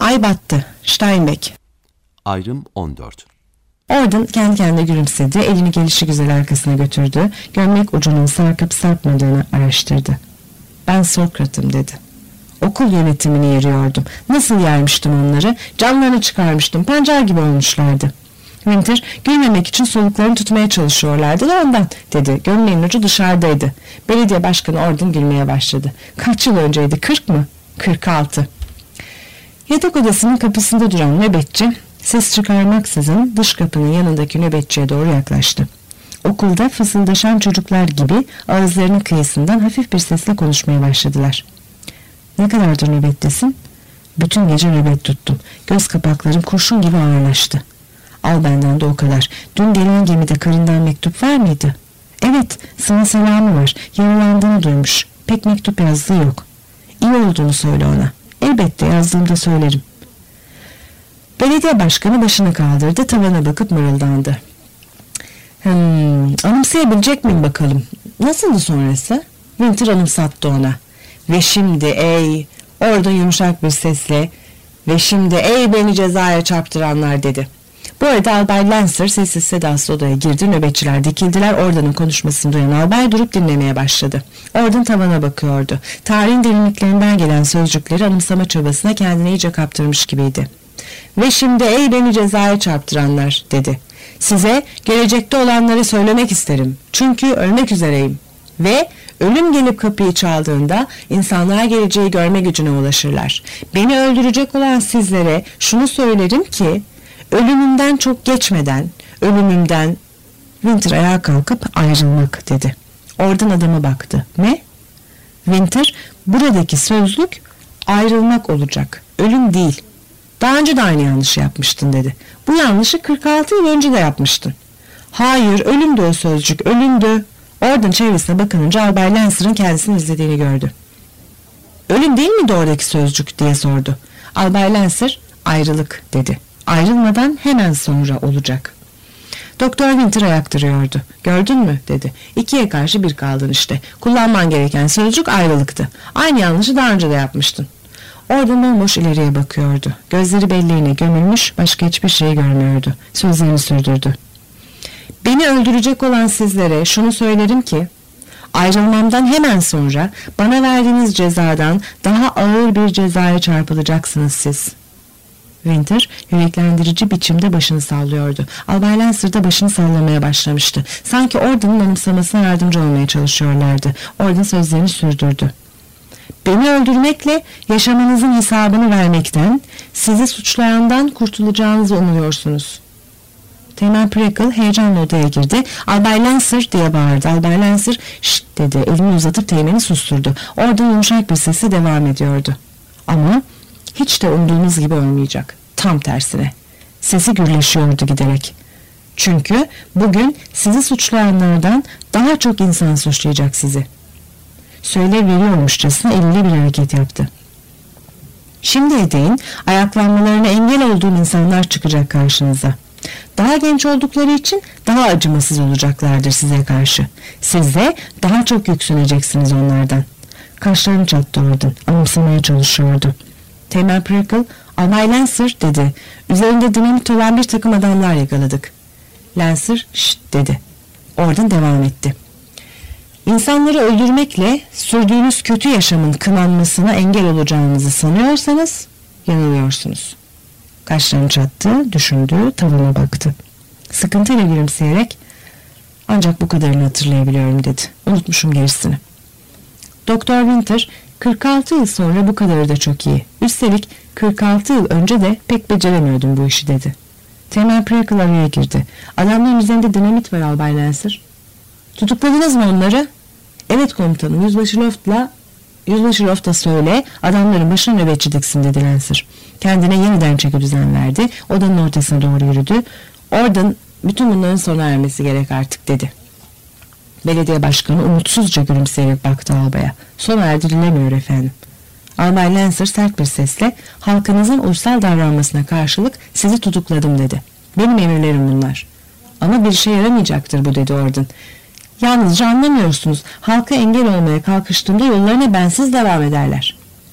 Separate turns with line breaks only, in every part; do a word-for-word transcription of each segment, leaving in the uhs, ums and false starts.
Ay battı. Steinbeck.
Ayrım on dört.
Oradan kendi kendine gülümsedi. Elini gelişigüzel arkasına götürdü. Gömlek ucunun sarkıp sarkmadığını araştırdı. Ben Sokrat'ım dedi. Okul yönetimini yeriyordum. Nasıl yermiştim onları? Camlarını çıkarmıştım. Pancar gibi olmuşlardı. Winter gülmemek için soluklarını tutmaya çalışıyorlardı da ondan dedi. Gömleğin ucu dışarıdaydı. Belediye başkanı oradan gülmeye başladı. Kaç yıl önceydi? Kırk mı? Kırk altı. Yatak odasının kapısında duran nöbetçi ses çıkarmaksızın dış kapının yanındaki nöbetçiye doğru yaklaştı. Okulda fısıldaşan çocuklar gibi ağızlarının kıyısından hafif bir sesle konuşmaya başladılar. Ne kadardır nöbettesin? Bütün gece nöbet tuttum. Göz kapaklarım kurşun gibi ağırlaştı. Al benden de o kadar. Dün gelen gemide karından mektup var mıydı? Evet, sana selamı var. Yaralandığını duymuş. Pek mektup yazdığı yok. İyi olduğunu söyle ona. Elbette yazdığımda söylerim. Belediye başkanı başını kaldırdı, tavana bakıp mırıldandı. Hmm, anımsayabilecek miyim bakalım? Nasıldı sonrası? Winter anımsattı ona. Ve şimdi ey, orada yumuşak bir sesle, ve şimdi ey beni cezaya çarptıranlar dedi. Bu arada Albay Lancer sessiz sedasız odaya girdi. Nöbetçiler dikildiler. Ordan'ın konuşmasını duyan albay durup dinlemeye başladı. Ordan tavana bakıyordu. Tarihin derinliklerinden gelen sözcükleri anımsama çabasına kendini iyice kaptırmış gibiydi. Ve şimdi ey beni cezaya çarptıranlar dedi. Size gelecekte olanları söylemek isterim. Çünkü ölmek üzereyim. Ve ölüm gelip kapıyı çaldığında insanlar geleceği görme gücüne ulaşırlar. Beni öldürecek olan sizlere şunu söylerim ki ölümümden çok geçmeden, ölümümden... Winter ayağa kalkıp ayrılmak dedi. Oradan adama baktı. Ne? Winter, buradaki sözlük ayrılmak olacak. Ölüm değil. Daha önce de aynı yanlışı yapmıştın dedi. Bu yanlışı kırk altı yıl önce de yapmıştın. Hayır, ölümdü o sözcük, ölümdü. Oradan çevresine bakınınca Albay Lancer'ın kendisini izlediğini gördü. Ölüm değil miydi oradaki sözcük diye sordu. Albay Lancer ayrılık dedi. Ayrılmadan hemen sonra olacak. Doktor Winter ayak duruyordu. Gördün mü dedi. İkiye karşı bir kaldın işte. Kullanman gereken sözcük ayrılıktı. Aynı yanlışı daha önce de yapmıştın. Oradan bomboş ileriye bakıyordu. Gözleri belleğine gömülmüş, başka hiçbir şey görmüyordu. Sözlerini sürdürdü. Beni öldürecek olan sizlere şunu söylerim ki, ayrılmamdan hemen sonra bana verdiğiniz cezadan daha ağır bir cezaya çarpılacaksınız siz. Winter yüreklendirici biçimde başını sallıyordu. Albay Lancer da başını sallamaya başlamıştı. Sanki Ordan'ın anımsamasına yardımcı olmaya çalışıyorlardı. Ordan sözlerini sürdürdü. Beni öldürmekle yaşamanızın hesabını vermekten, sizi suçlayandan kurtulacağınızı umuyorsunuz. Teğmen Prickle heyecanla odaya girdi. Albay Lancer diye bağırdı. Albay Lancer şşt dedi. Elini uzatıp Teğmen'i susturdu. Orada yumuşak bir sesle devam ediyordu. Ama hiç de umduğunuz gibi olmayacak. Tam tersine. Sesi gürleşiyordu giderek. Çünkü bugün sizi suçlayanlardan daha çok insan suçlayacak sizi. Söyle veriyormuşçasına eliyle bir hareket yaptı. Şimdiye değin ayaklanmalarına engel olduğum insanlar çıkacak karşınıza. Daha genç oldukları için daha acımasız olacaklardır size karşı. Siz de daha çok yüksüneceksiniz onlardan. Kaşlarını çattı oradan. Anımsamaya çalışıyordu. Teğmen Prickle, Albay Lancer dedi. Üzerinde dinamit olan bir takım adamlar yakaladık. Lancer şşt dedi. Oradan devam etti. İnsanları öldürmekle sürdüğünüz kötü yaşamın kınanmasına engel olacağınızı sanıyorsanız yanılıyorsunuz. Kaşlarını çattı, düşündü, tavana baktı. Sıkıntıyla gülümseyerek ancak bu kadarını hatırlayabiliyorum dedi. Unutmuşum gerisini. Doktor Winter kırk altı yıl sonra bu kadarı da çok iyi. Üstelik kırk altı yıl önce de pek beceremiyordum bu işi dedi. Teğmen Prickle araya girdi. Adamların üzerinde dinamit var Albay Lancer. Tutukladınız mı onları? Evet komutanım. Yüzbaşı Loft'la Yüzbaşı Loft'a söyle adamların başına nöbetçi diksin dedi Lancer. Kendine yeniden çeki düzen verdi. Odanın ortasına doğru yürüdü. Oradan bütün bunların sona ermesi gerek artık dedi. Belediye başkanı umutsuzca gülümseyerek baktı albaya. Sona erdirilemiyor efendim. Albay Lancer sert bir sesle halkınızın uysal davranmasına karşılık sizi tutukladım dedi. Benim emirlerim bunlar. Ama bir işe yaramayacaktır bu dedi Ordan. Yalnızca anlamıyorsunuz. Halka engel olmaya kalkıştığımda yollarına bensiz devam ederler.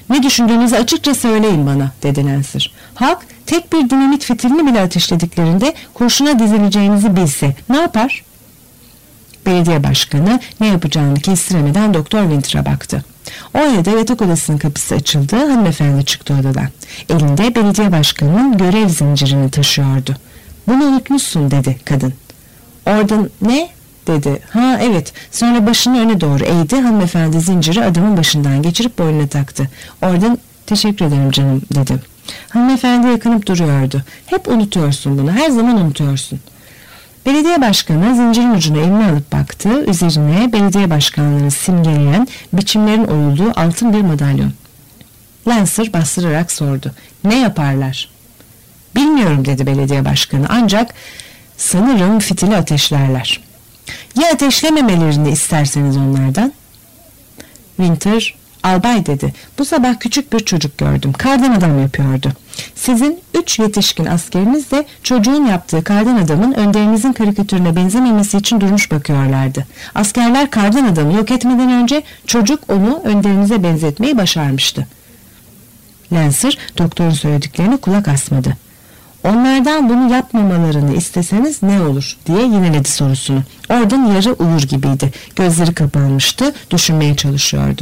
Ne düşündüğünüzü açıkça söyleyin bana, dedi Lancer. Halk tek bir dinamit fitilini bile ateşlediklerinde kurşuna dizileceğinizi bilse ne yapar? Belediye başkanı ne yapacağını kestiremeden Doktor Winter'a baktı. O arada yatak odasının kapısı açıldı. Hanımefendi çıktı odadan. Elinde belediye başkanının görev zincirini taşıyordu. Bunu unutmuşsun, dedi kadın. Oradan ne? dedi. Ha evet. Sonra başını öne doğru eğdi. Hanımefendi zinciri adamın başından geçirip boynuna taktı. Oradan teşekkür ederim canım, dedi. Hanımefendi yakınıp duruyordu. Hep unutuyorsun bunu. Her zaman unutuyorsun. Belediye başkanı zincirin ucunu eline alıp baktı. Üzerine belediye başkanlığını simgeleyen biçimlerin oyulduğu altın bir madalyon. Lancer bastırarak sordu. Ne yaparlar? Bilmiyorum, dedi belediye başkanı. Ancak sanırım fitili ateşlerler. Ya ateşlememelerini isterseniz onlardan? Winter, albay, dedi. Bu sabah küçük bir çocuk gördüm. Kardan adam yapıyordu. Sizin üç yetişkin askeriniz de çocuğun yaptığı kardan adamın önderinizin karikatürüne benzememesi için durmuş bakıyorlardı. Askerler kardan adamı yok etmeden önce çocuk onu önderinize benzetmeyi başarmıştı. Lancer doktorun söylediklerine kulak asmadı. Onlardan bunu yapmamalarını isteseniz ne olur diye yineledi sorusunu. Oradan yarı uyur gibiydi. Gözleri kapanmıştı, düşünmeye çalışıyordu.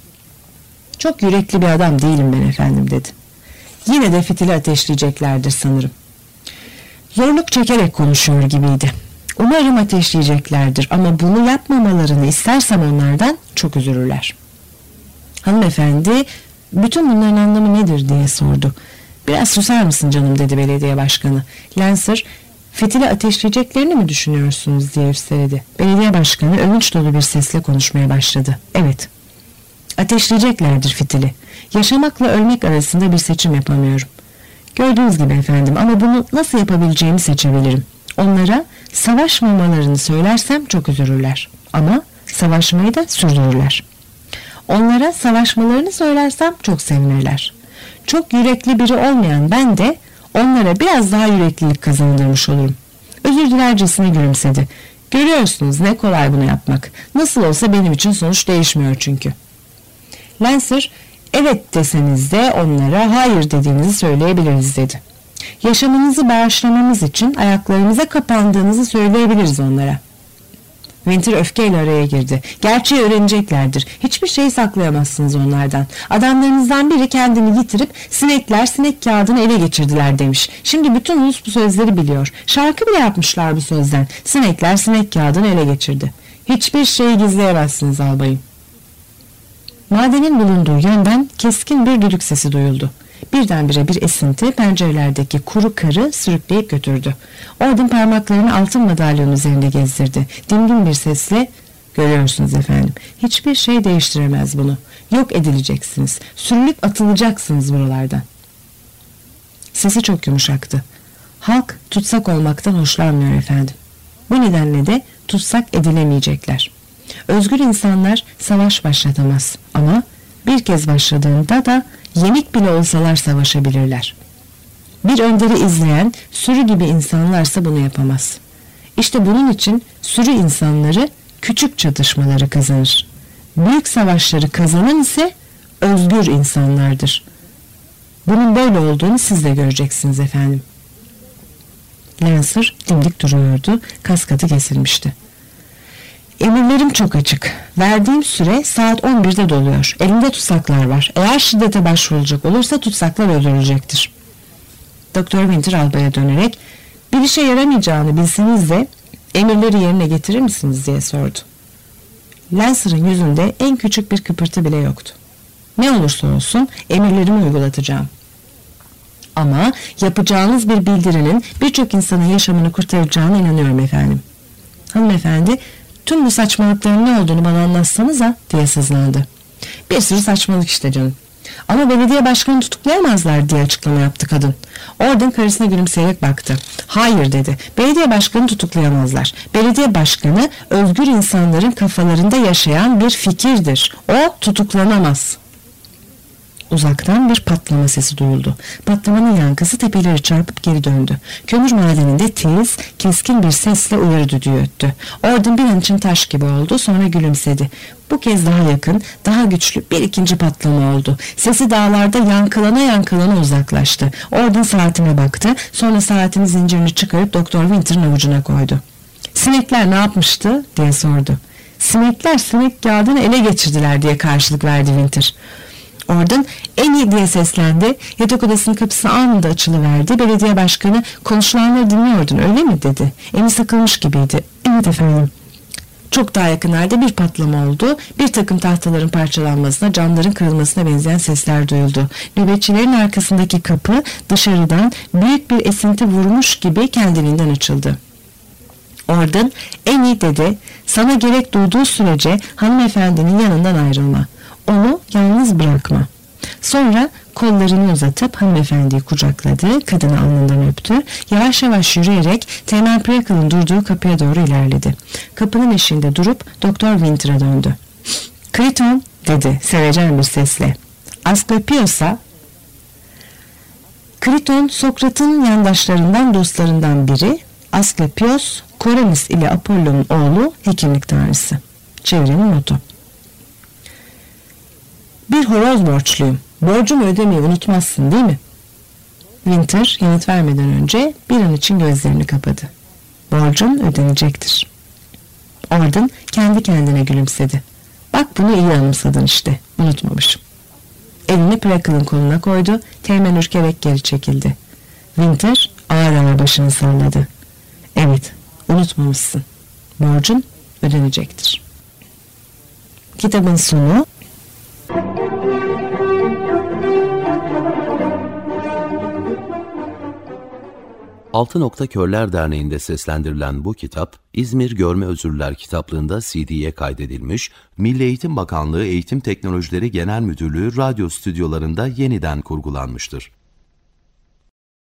Çok yürekli bir adam değilim ben efendim, dedi. Yine de fitili ateşleyeceklerdir sanırım. Zorluk çekerek konuşuyor gibiydi. Umarım ateşleyeceklerdir ama bunu yapmamalarını istersem onlardan çok üzülürler. Hanımefendi bütün bunların anlamı nedir diye sordu. Biraz susar mısın canım, dedi belediye başkanı. Lancer, fitili ateşleyeceklerini mi düşünüyorsunuz diye üsteledi. Belediye başkanı övünç dolu bir sesle konuşmaya başladı. Evet, ateşleyeceklerdir fitili. Yaşamakla ölmek arasında bir seçim yapamıyorum. Gördüğünüz gibi efendim, ama bunu nasıl yapabileceğimi seçebilirim. Onlara savaşmamalarını söylersem çok üzülürler. Ama savaşmayı da sürdürürler. Onlara savaşmalarını söylersem çok sevinirler. Çok yürekli biri olmayan ben de onlara biraz daha yüreklilik kazandırmış olurum. Özür dilercesine gülümsedi. Görüyorsunuz ne kolay bunu yapmak. Nasıl olsa benim için sonuç değişmiyor çünkü. Lancer, evet deseniz de onlara hayır dediğinizi söyleyebiliriz, dedi. Yaşamınızı bağışlamamız için ayaklarımıza kapandığınızı söyleyebiliriz onlara. Winter öfkeyle araya girdi. Gerçeği öğreneceklerdir. Hiçbir şey saklayamazsınız onlardan. Adamlarınızdan biri kendini yitirip sinekler sinek kağıdını ele geçirdiler demiş. Şimdi bütün ulus bu sözleri biliyor. Şarkı bile yapmışlar bu sözden. Sinekler sinek kağıdını ele geçirdi. Hiçbir şeyi gizleyemezsiniz albayım. Madenin bulunduğu yönden keskin bir düdük sesi duyuldu. Birdenbire bir esinti pencerelerdeki kuru karı sürükleyip götürdü. Oradan parmaklarını altın madalyonun üzerinde gezdirdi. Dingin bir sesle, görüyorsunuz efendim, hiçbir şey değiştiremez bunu. Yok edileceksiniz, sürülüp atılacaksınız buralardan. Sesi çok yumuşaktı. Halk tutsak olmaktan hoşlanmıyor efendim. Bu nedenle de tutsak edilemeyecekler. Özgür insanlar savaş başlatamaz ama bir kez başladığında da yenik bile olsalar savaşabilirler. Bir önderi izleyen sürü gibi insanlarsa bunu yapamaz. İşte bunun için sürü insanları küçük çatışmaları kazanır. Büyük savaşları kazanan ise özgür insanlardır. Bunun böyle olduğunu siz de göreceksiniz efendim. Lancer dimdik duruyordu, kaskatı kesilmişti. Emirlerim çok açık. Verdiğim süre saat on birde doluyor. Elimde tutsaklar var. Eğer şiddete başvurulacak olursa tutsaklar öldürülecektir. Doktor Winter albaya dönerek bir işe yaramayacağını bilseniz de emirleri yerine getirir misiniz diye sordu. Lancer'ın yüzünde en küçük bir kıpırtı bile yoktu. Ne olursa olsun emirlerimi uygulatacağım. Ama yapacağınız bir bildirinin birçok insanın yaşamını kurtaracağına inanıyorum efendim. Hanımefendi, tüm bu saçmalıkların ne olduğunu bana anlatsanıza diye sızlandı. Bir sürü saçmalık işte canım. Ama belediye başkanı tutuklayamazlar diye açıklama yaptı kadın. Oradan karısına gülümseyerek baktı. Hayır, dedi. Belediye başkanı tutuklayamazlar. Belediye başkanı özgür insanların kafalarında yaşayan bir fikirdir. O tutuklanamaz. Uzaktan bir patlama sesi duyuldu. Patlamanın yankısı tepeleri çarpıp geri döndü. Kömür madeninde tiz, keskin bir sesle uyarı düdüğü öttü. Ordun bir an için taş gibi oldu, sonra gülümsedi. Bu kez daha yakın, daha güçlü bir ikinci patlama oldu. Sesi dağlarda yankılana yankılana uzaklaştı. Ordun saatine baktı, sonra saatinin zincirini çıkarıp Doktor Winter'ın avucuna koydu. "Sinekler ne yapmıştı?" diye sordu. "Sinekler sinek kağıdını ele geçirdiler," diye karşılık verdi Winter. Ordun "en iyi" diye seslendi. Yatak odasının kapısı anında açılıverdi. Belediye başkanı "Konuşulanları dinliyordun öyle mi?" dedi. Eli sıkılmış gibiydi. "Evet efendim." Çok daha yakınlarda bir patlama oldu. Bir takım tahtaların parçalanmasına, camların kırılmasına benzeyen sesler duyuldu. Nöbetçilerin arkasındaki kapı dışarıdan büyük bir esinti vurmuş gibi kendiliğinden açıldı. Ordun "en iyi" dedi. "Sana gerek duyduğu sürece hanımefendinin yanından ayrılma. Onu yalnız bırakma." Sonra kollarını uzatıp hanımefendiyi kucakladı, kadını alnından öptü. Yavaş yavaş yürüyerek Teğmen Prekel'in durduğu kapıya doğru ilerledi. Kapının eşiğinde durup Doktor Winter'a döndü. "Kriton," dedi sevecen bir sesle. "Asklepios'a..." Kriton, Sokrat'ın yandaşlarından, dostlarından biri. Asklepios, Koremis ile Apollon'un oğlu, hekimlik tanrısı. Çevrenin notu. "Bir horoz borçluyum. Borcumu ödemeyi unutmazsın değil mi?" Winter yanıt vermeden önce bir an için gözlerini kapadı. "Borcun ödenecektir." Ordun kendi kendine gülümsedi. "Bak bunu iyi anımsadın işte. Unutmamışım." Elini Prekel'in koluna koydu. Teğmen ürkerek geri çekildi. Winter ağır ağır başını salladı. "Evet, unutmamışsın. Borcun ödenecektir." Kitabın sonu.
Altı Nokta Körler Derneği'nde seslendirilen bu kitap, İzmir Görme Özürler kitaplığında C D'ye kaydedilmiş, Milli Eğitim Bakanlığı Eğitim Teknolojileri Genel Müdürlüğü radyo stüdyolarında yeniden kurgulanmıştır.